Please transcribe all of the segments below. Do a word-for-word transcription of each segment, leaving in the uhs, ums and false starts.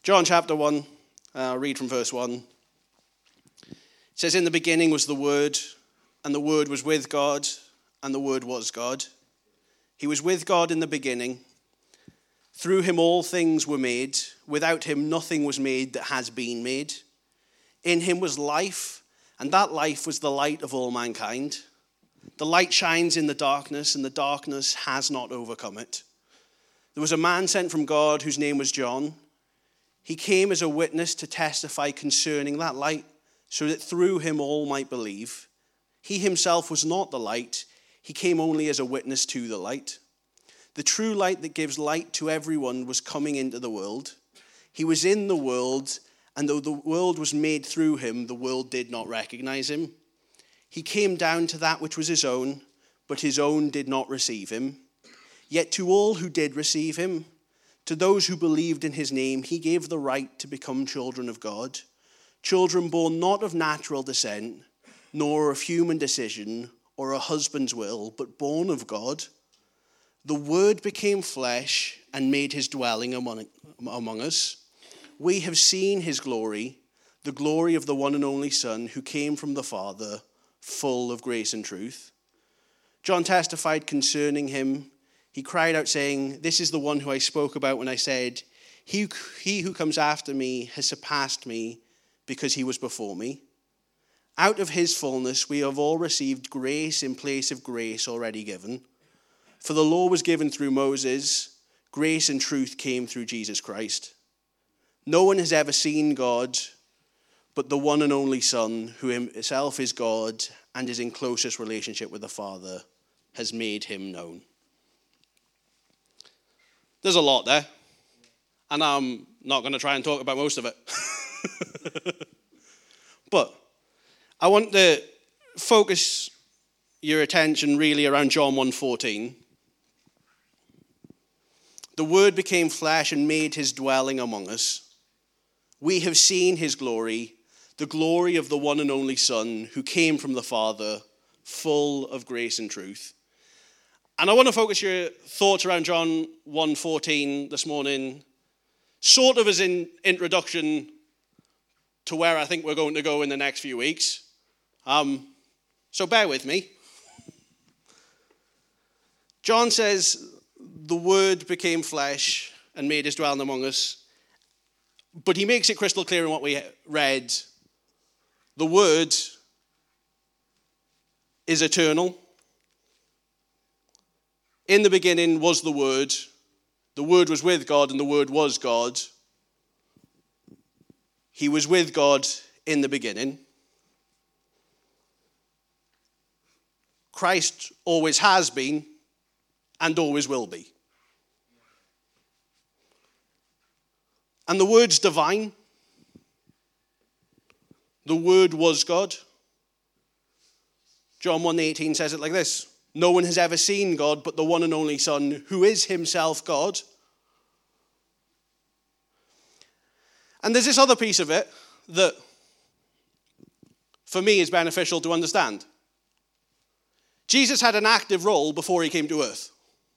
John chapter one, uh, I'll read from verse one. It says, "In the beginning was the Word, and the Word was with God, and the Word was God. He was with God in the beginning. Through him all things were made. Without him nothing was made that has been made. In him was life, and that life was the light of all mankind. The light shines in the darkness, and the darkness has not overcome it. There was a man sent from God whose name was John. He came as a witness to testify concerning that light, so that through him all might believe. He himself was not the light. He came only as a witness to the light. The true light that gives light to everyone was coming into the world. He was in the world, and though the world was made through him, the world did not recognize him. He came down to that which was his own, but his own did not receive him. Yet to all who did receive him, to those who believed in his name, he gave the right to become children of God, children born not of natural descent, nor of human decision or a husband's will, but born of God. The Word became flesh and made his dwelling among, among us. We have seen his glory, the glory of the one and only Son who came from the Father, full of grace and truth. John testified concerning him. He cried out, saying, 'This is the one who I spoke about when I said, he, he who comes after me has surpassed me because he was before me.' Out of his fullness we have all received grace in place of grace already given. For the law was given through Moses, grace and truth came through Jesus Christ. No one has ever seen God, but the one and only Son, who himself is God and is in closest relationship with the Father, has made him known." There's a lot there, and I'm not going to try and talk about most of it. But I want to focus your attention really around John one fourteen. "The Word became flesh and made his dwelling among us. We have seen his glory, the glory of the one and only Son who came from the Father, full of grace and truth." And I want to focus your thoughts around John one fourteen this morning, sort of as an introduction to where I think we're going to go in the next few weeks. Um, so bear with me. John says, the Word became flesh and made his dwelling among us. But he makes it crystal clear in what we read. The Word is eternal. In the beginning was the Word. The Word was with God, and the Word was God. He was with God in the beginning. Christ always has been and always will be. And the Word's divine. The Word was God. John one eighteen says it like this: "No one has ever seen God but the one and only Son, who is himself God." And there's this other piece of it that, for me, is beneficial to understand. Jesus had an active role before he came to earth.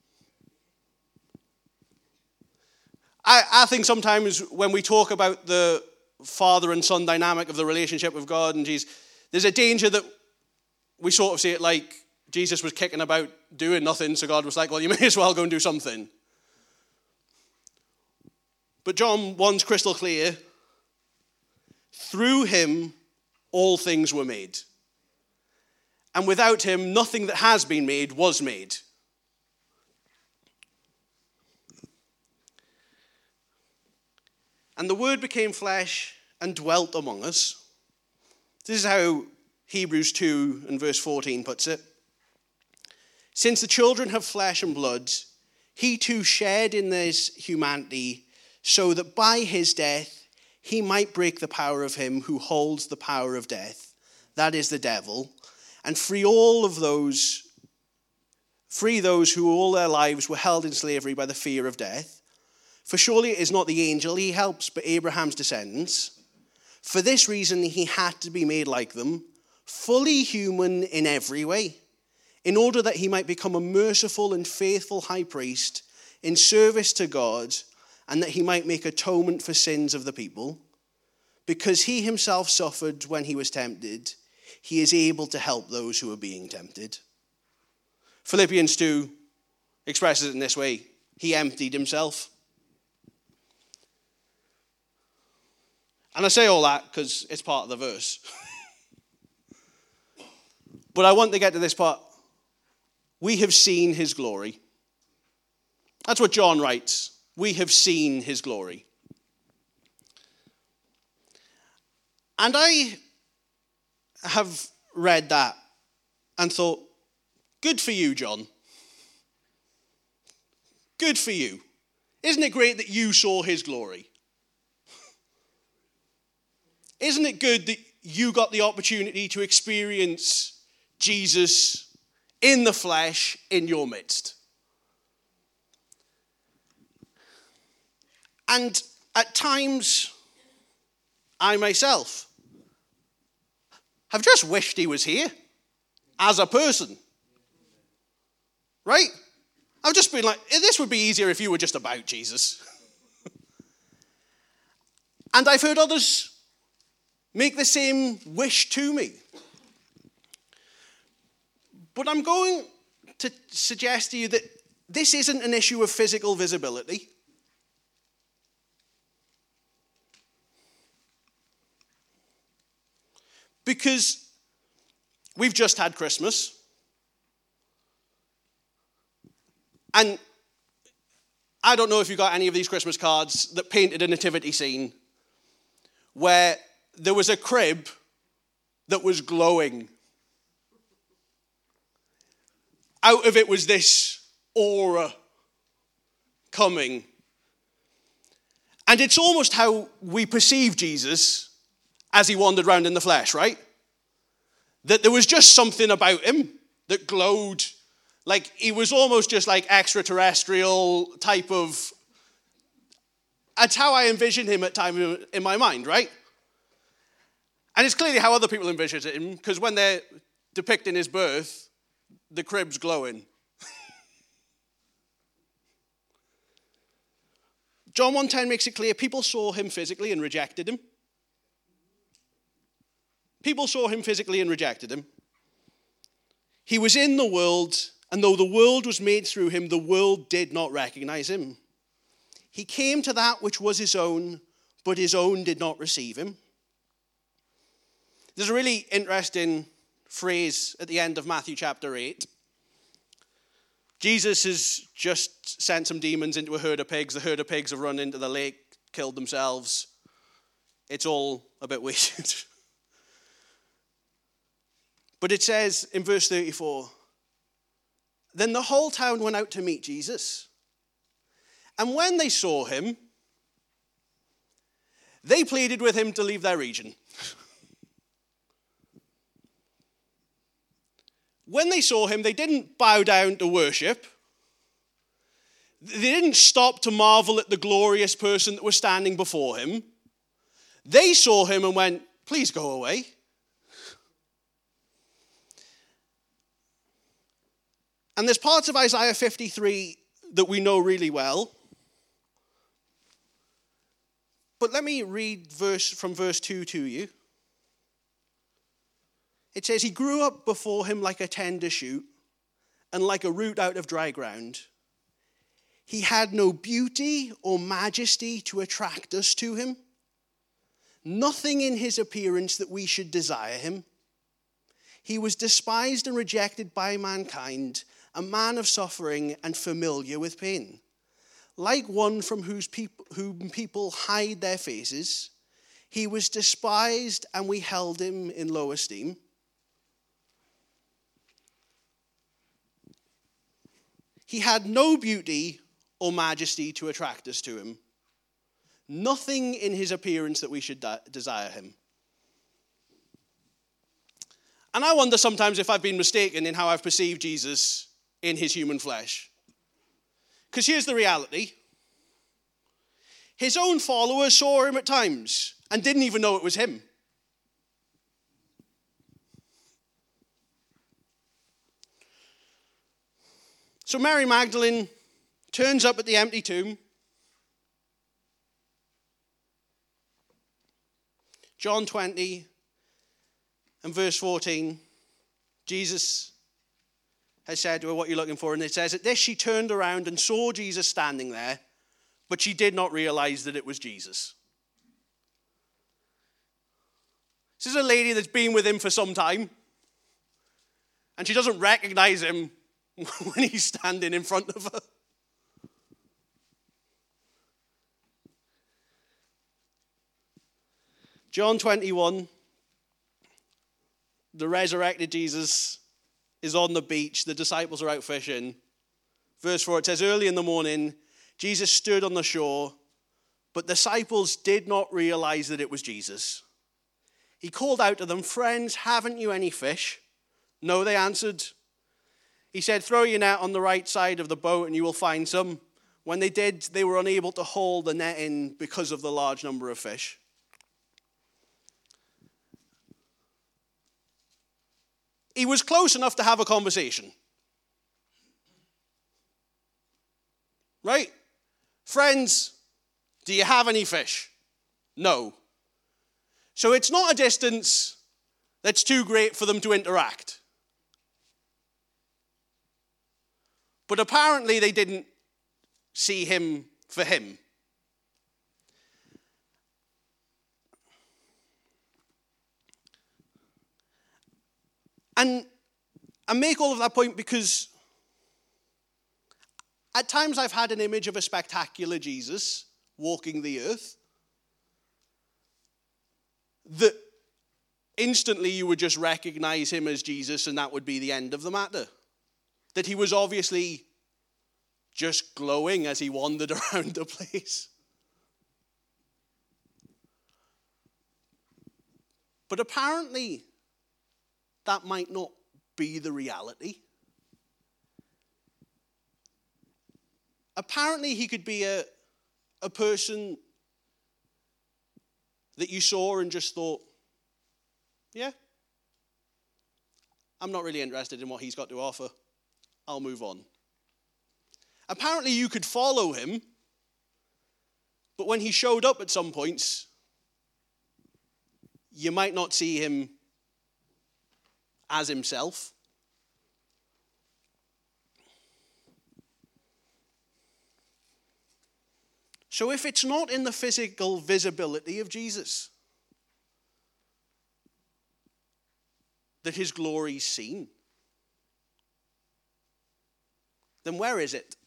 I, I think sometimes when we talk about the father and son dynamic of the relationship with God and Jesus, there's a danger that we sort of see it like Jesus was kicking about doing nothing, so God was like, well, you may as well go and do something. But John one's crystal clear. Through him, all things were made. And without him, nothing that has been made was made. And the Word became flesh and dwelt among us. This is how Hebrews two and verse fourteen puts it. "Since the children have flesh and blood, he too shared in this humanity, so that by his death he might break the power of him who holds the power of death, that is the devil, and free all of those, free those who all their lives were held in slavery by the fear of death. For surely it is not the angel he helps, but Abraham's descendants. For this reason he had to be made like them, fully human in every way, in order that he might become a merciful and faithful high priest in service to God, and that he might make atonement for sins of the people. Because he himself suffered when he was tempted, he is able to help those who are being tempted. Philippians two expresses it in this way. He emptied himself. And I say all that because it's part of the verse. But I want to get to this part. We have seen his glory. That's what John writes. We have seen his glory. And I have read that and thought, good for you, John. Good for you. Isn't it great that you saw his glory? Isn't it good that you got the opportunity to experience Jesus in the flesh in your midst? And at times, I myself have just wished he was here as a person. Right? I've just been like, this would be easier if you were just about Jesus. And I've heard others make the same wish to me. But I'm going to suggest to you that this isn't an issue of physical visibility. Because we've just had Christmas. And I don't know if you got any of these Christmas cards that painted a nativity scene where there was a crib that was glowing. Out of it was this aura coming. And it's almost how we perceive Jesus as he wandered around in the flesh, right? That there was just something about him that glowed. Like he was almost just like extraterrestrial type of... That's how I envision him at times in my mind, right? And it's clearly how other people envision him, because when they're depicting his birth, the crib's glowing. John one ten makes it clear people saw him physically and rejected him. People saw him physically and rejected him. He was in the world, and though the world was made through him, the world did not recognize him. He came to that which was his own, but his own did not receive him. There's a really interesting phrase at the end of Matthew chapter eight. Jesus has just sent some demons into a herd of pigs. The herd of pigs have run into the lake, killed themselves. It's all a bit weird. But it says in verse thirty-four, then the whole town went out to meet Jesus. And when they saw him, they pleaded with him to leave their region. When they saw him, they didn't bow down to worship. They didn't stop to marvel at the glorious person that was standing before him. They saw him and went, please go away. And there's parts of Isaiah fifty-three that we know really well. But let me read verse from verse two to you. It says, he grew up before him like a tender shoot and like a root out of dry ground. He had no beauty or majesty to attract us to him. Nothing in his appearance that we should desire him. He was despised and rejected by mankind, a man of suffering and familiar with pain. Like one from whose people, whom people hide their faces, he was despised and we held him in low esteem. He had no beauty or majesty to attract us to him. Nothing in his appearance that we should de- desire him. And I wonder sometimes if I've been mistaken in how I've perceived Jesus in his human flesh. Because here's the reality. His own followers saw him at times and didn't even know it was him. So Mary Magdalene turns up at the empty tomb. John twenty and verse fourteen, Jesus has said to her, what are you looking for? And it says, at this she turned around and saw Jesus standing there, but she did not realize that it was Jesus. This is a lady that's been with him for some time, and she doesn't recognize him when he's standing in front of her. John twenty-one, the resurrected Jesus is on the beach. The disciples are out fishing. Verse four, it says, early in the morning, Jesus stood on the shore, but the disciples did not realize that it was Jesus. He called out to them, friends, haven't you any fish? No, they answered. He said, throw your net on the right side of the boat and you will find some. When they did, they were unable to haul the net in because of the large number of fish. He was close enough to have a conversation. Right? Friends, do you have any fish? No. So it's not a distance that's too great for them to interact. But apparently they didn't see him for him. And I make all of that point because at times I've had an image of a spectacular Jesus walking the earth that instantly you would just recognize him as Jesus and that would be the end of the matter. That he was obviously just glowing as he wandered around the place. But apparently that might not be the reality. Apparently he could be a, a person that you saw and just thought, yeah, I'm not really interested in what he's got to offer. I'll move on. Apparently you could follow him, but when he showed up at some points, you might not see him as himself. So if it's not in the physical visibility of Jesus that his glory is seen, then where is it?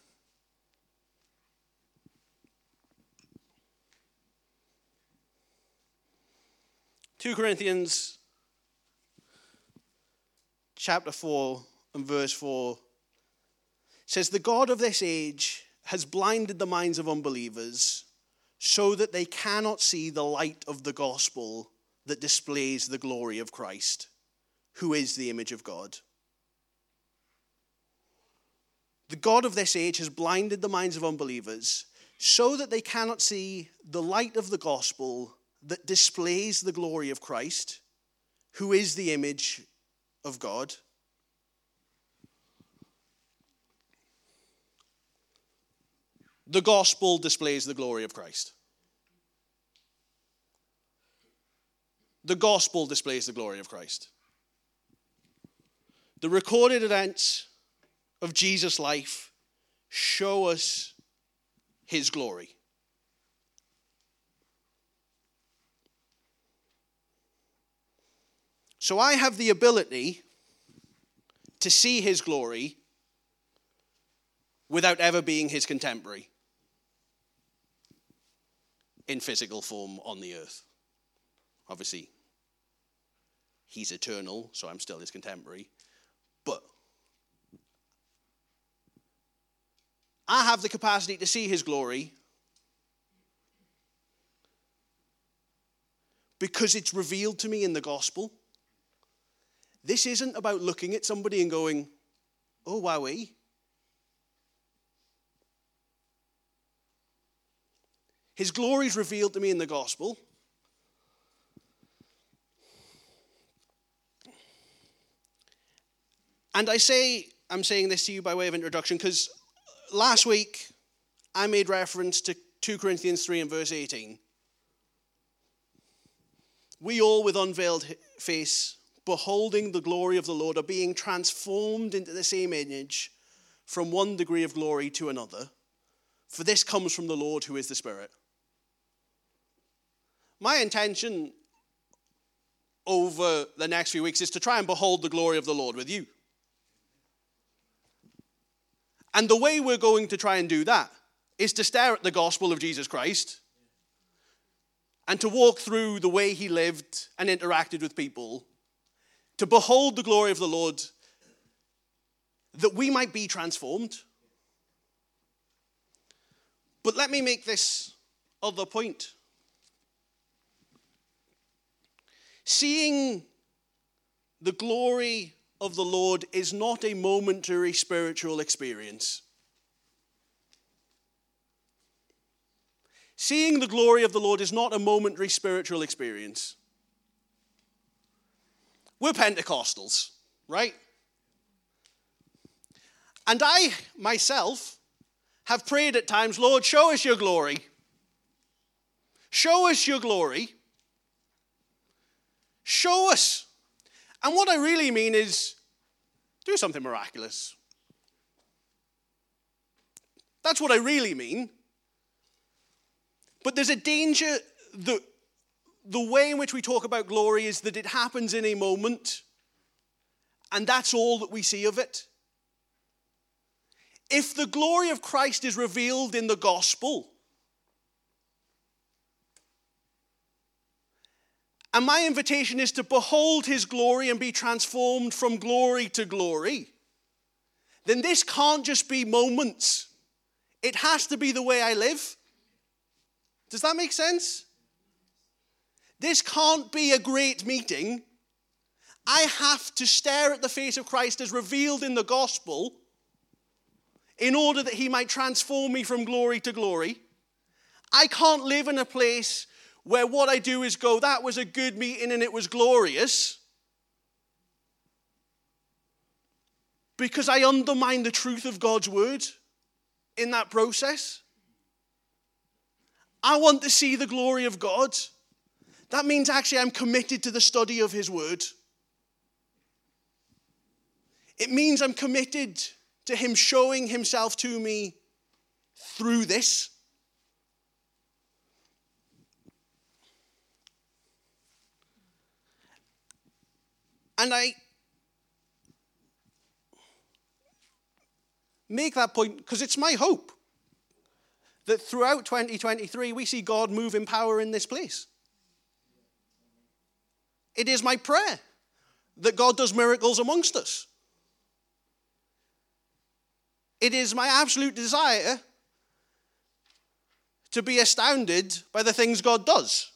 Second Corinthians chapter four and verse four says, the God of this age has blinded the minds of unbelievers so that they cannot see the light of the gospel that displays the glory of Christ, who is the image of God. The God of this age has blinded the minds of unbelievers so that they cannot see the light of the gospel that displays the glory of Christ, who is the image of God. The gospel displays the glory of Christ. The gospel displays the glory of Christ. The recorded events of Jesus' life show us his glory. So I have the ability to see his glory without ever being his contemporary in physical form on the earth. Obviously, he's eternal, so I'm still his contemporary. But I have the capacity to see his glory because it's revealed to me in the gospel. This isn't about looking at somebody and going, oh, wowee. His glory is revealed to me in the gospel. And I say, I'm saying this to you by way of introduction, because last week I made reference to Second Corinthians three and verse eighteen. we all with unveiled face, beholding the glory of the Lord, are being transformed into the same image from one degree of glory to another. For this comes from the Lord who is the Spirit. My intention over the next few weeks is to try and behold the glory of the Lord with you. And the way we're going to try and do that is to stare at the gospel of Jesus Christ and to walk through the way he lived and interacted with people, to behold the glory of the Lord, that we might be transformed. But let me make this other point. Seeing the glory of the Lord is not a momentary spiritual experience. Seeing the glory of the Lord is not a momentary spiritual experience. We're Pentecostals, right? And I, myself, have prayed at times, Lord, show us your glory. Show us your glory. Show us. And what I really mean is, do something miraculous. That's what I really mean. But there's a danger that the way in which we talk about glory is that it happens in a moment, and that's all that we see of it. If the glory of Christ is revealed in the gospel, and my invitation is to behold his glory and be transformed from glory to glory, then this can't just be moments. It has to be the way I live. Does that make sense? This can't be a great meeting. I have to stare at the face of Christ as revealed in the gospel in order that he might transform me from glory to glory. I can't live in a place where what I do is go, that was a good meeting and it was glorious, because I undermine the truth of God's word in that process. I want to see the glory of God. That means actually I'm committed to the study of his word. It means I'm committed to him showing himself to me through this. And I make that point because it's my hope that throughout twenty twenty-three, we see God move in power in this place. It is my prayer that God does miracles amongst us. It is my absolute desire to be astounded by the things God does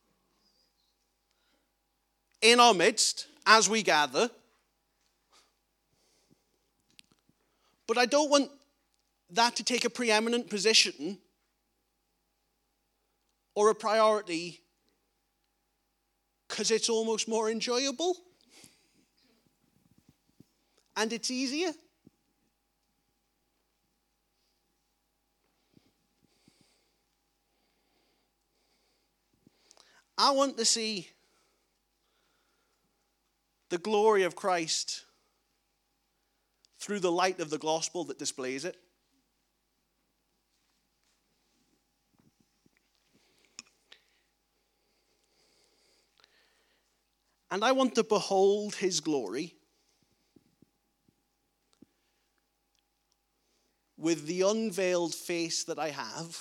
in our midst as we gather. But I don't want that to take a preeminent position or a priority because it's almost more enjoyable and it's easier. I want to see the glory of Christ through the light of the gospel that displays it. And I want to behold his glory with the unveiled face that I have,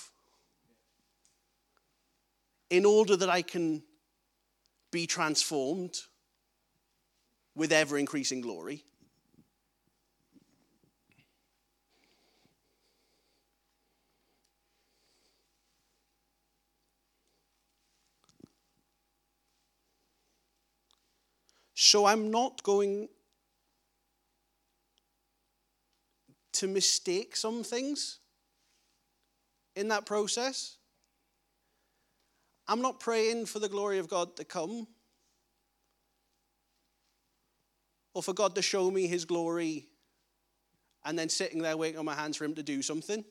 in order that I can be transformed with ever-increasing glory. So I'm not going to mistake some things in that process. I'm not praying for the glory of God to come or for God to show me his glory and then sitting there waiting on my hands for him to do something.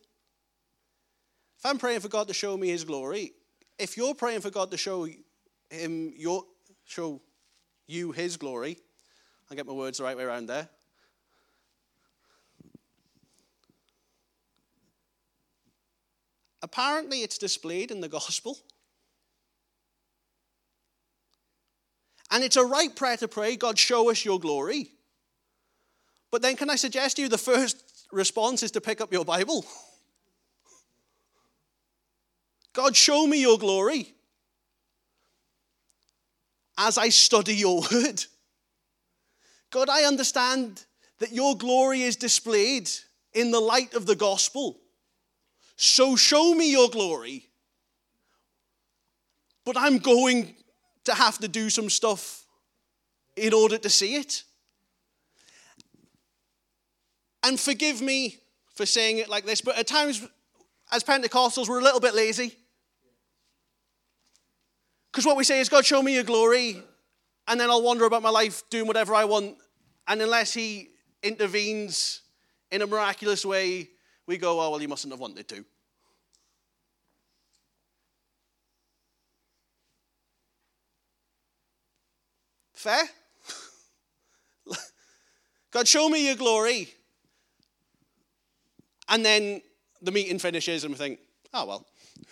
If I'm praying for God to show me his glory, if you're praying for God to show him your show you his glory. I'll get my words the right way around there. Apparently it's displayed in the gospel. And it's a right prayer to pray, God, show us your glory. But then can I suggest to you the first response is to pick up your Bible? God, show me your glory as I study your word. God, I understand that your glory is displayed in the light of the gospel. So show me your glory. But I'm going to have to do some stuff in order to see it. And forgive me for saying it like this, but at times, as Pentecostals, we're a little bit lazy. Because what we say is, God, show me your glory, and then I'll wander about my life doing whatever I want. And unless he intervenes in a miraculous way, we go, oh, well, you mustn't have wanted to. Fair? God, show me your glory. And then the meeting finishes and we think, oh, well.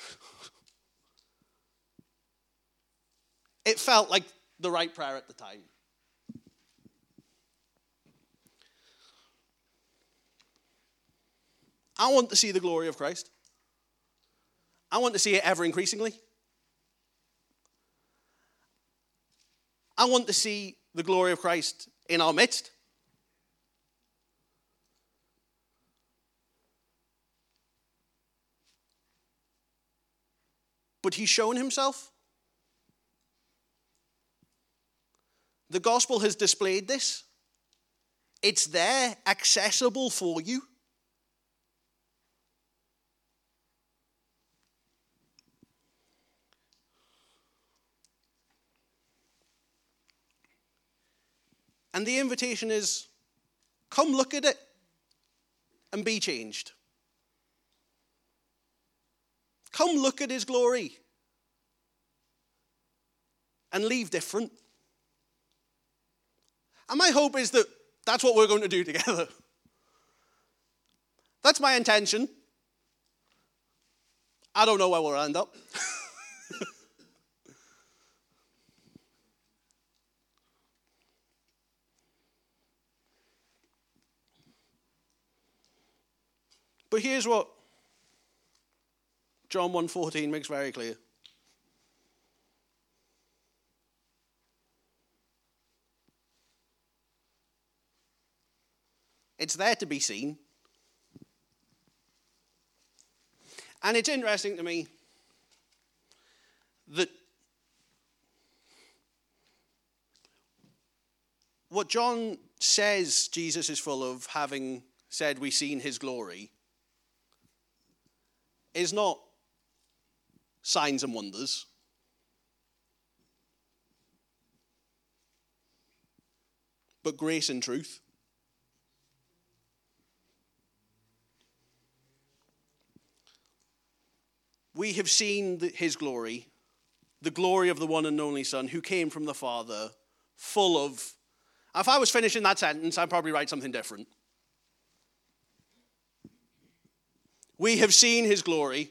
It felt like the right prayer at the time. I want to see the glory of Christ. I want to see it ever increasingly. I want to see the glory of Christ in our midst. But he's shown himself. The gospel has displayed this. It's there, accessible for you. And the invitation is, come look at it and be changed. Come look at his glory and leave different. And my hope is that that's what we're going to do together. That's my intention. I don't know where we'll end up. But here's what John one fourteen makes very clear. It's there to be seen. And it's interesting to me that what John says Jesus is full of, having said we've seen his glory, is not signs and wonders. But grace and truth. We have seen the, his glory, the glory of the one and only Son who came from the Father, full of... If I was finishing that sentence, I'd probably write something different. We have seen his glory,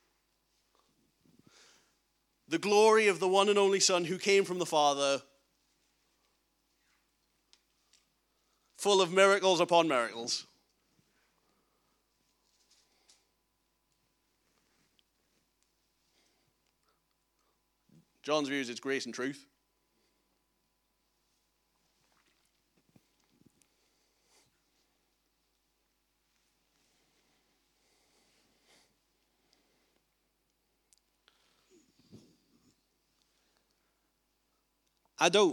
the glory of the one and only Son who came from the Father, full of miracles upon miracles. John's view is it's grace and truth. I don't.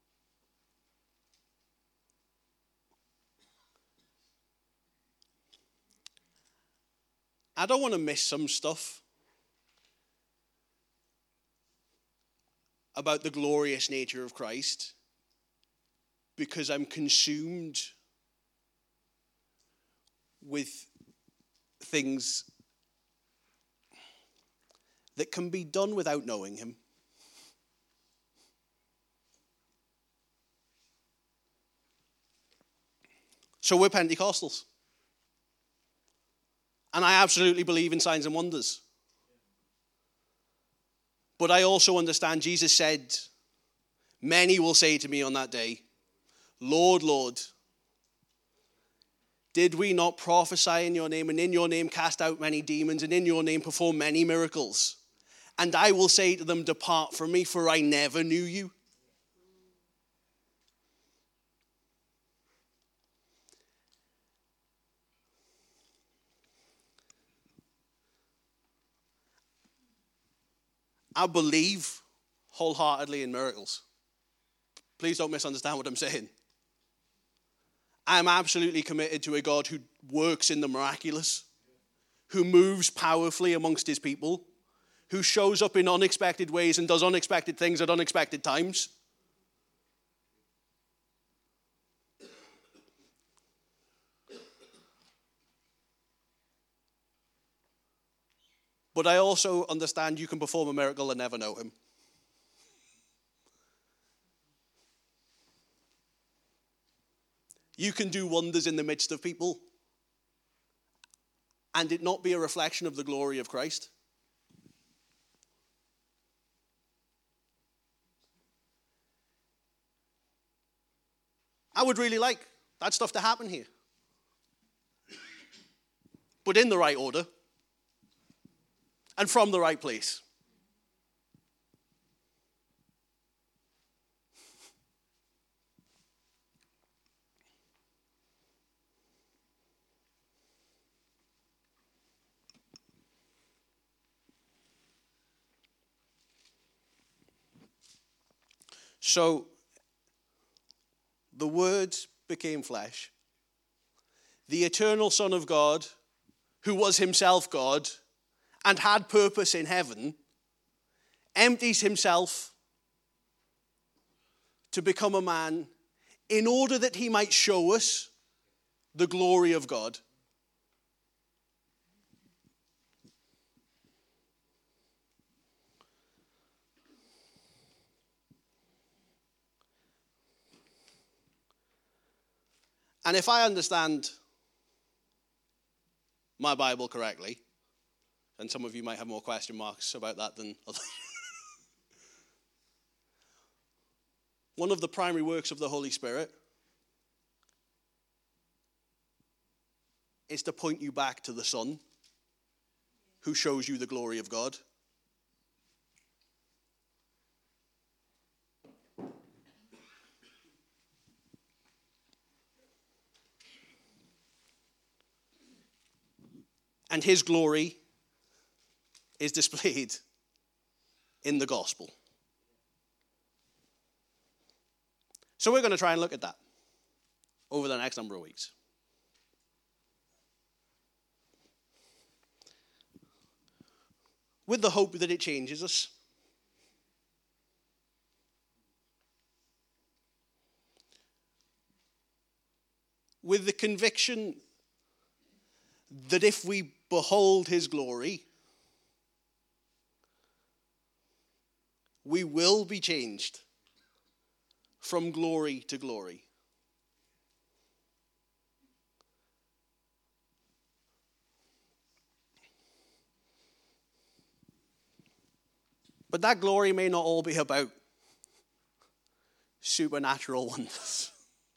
I don't want to miss some stuff about the glorious nature of Christ because I'm consumed with things that can be done without knowing him. So we're Pentecostals. And I absolutely believe in signs and wonders. But I also understand Jesus said, many will say to me on that day, Lord, Lord, did we not prophesy in your name, and in your name cast out many demons, and in your name perform many miracles? And I will say to them, depart from me, for I never knew you. I believe wholeheartedly in miracles. Please don't misunderstand what I'm saying. I am absolutely committed to a God who works in the miraculous, who moves powerfully amongst his people, who shows up in unexpected ways and does unexpected things at unexpected times. But I also understand you can perform a miracle and never know him. You can do wonders in the midst of people and it not be a reflection of the glory of Christ. I would really like that stuff to happen here. But in the right order. And from the right place. So, the Word became flesh. The eternal Son of God, who was himself God, and had purpose in heaven, empties himself to become a man in order that he might show us the glory of God. And if I understand my Bible correctly, and some of you might have more question marks about that than others. One of the primary works of the Holy Spirit is to point you back to the Son, who shows you the glory of God. And his glory is displayed in the gospel. So we're going to try and look at that over the next number of weeks. With the hope that it changes us. With the conviction that if we behold his glory, we will be changed from glory to glory. But that glory may not all be about supernatural wonders.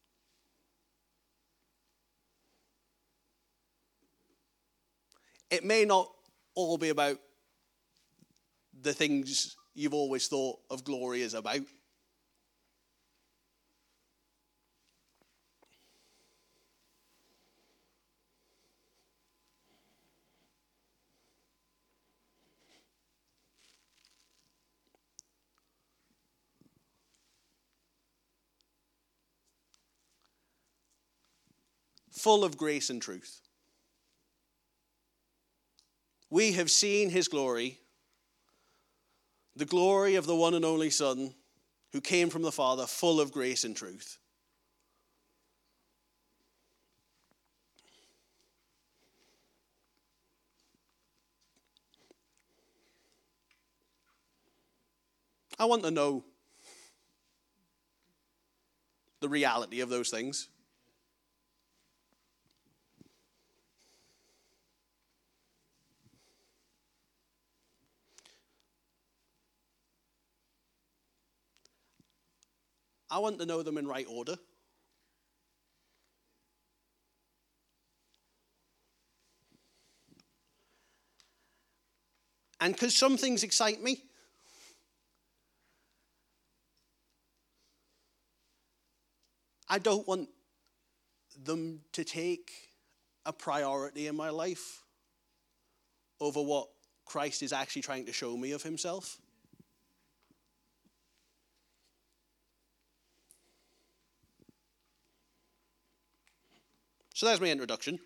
It may not all be about the things you've always thought of glory as about. Full of grace and truth. We have seen his glory, the glory of the one and only Son, who came from the Father, full of grace and truth. I want to know the reality of those things. I want to know them in right order. And because some things excite me, I don't want them to take a priority in my life over what Christ is actually trying to show me of himself. So there's my introduction.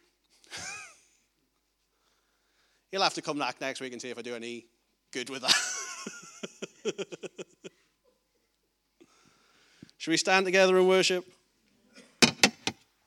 You'll have to come back next week and see if I do any good with that. Should we stand together and worship?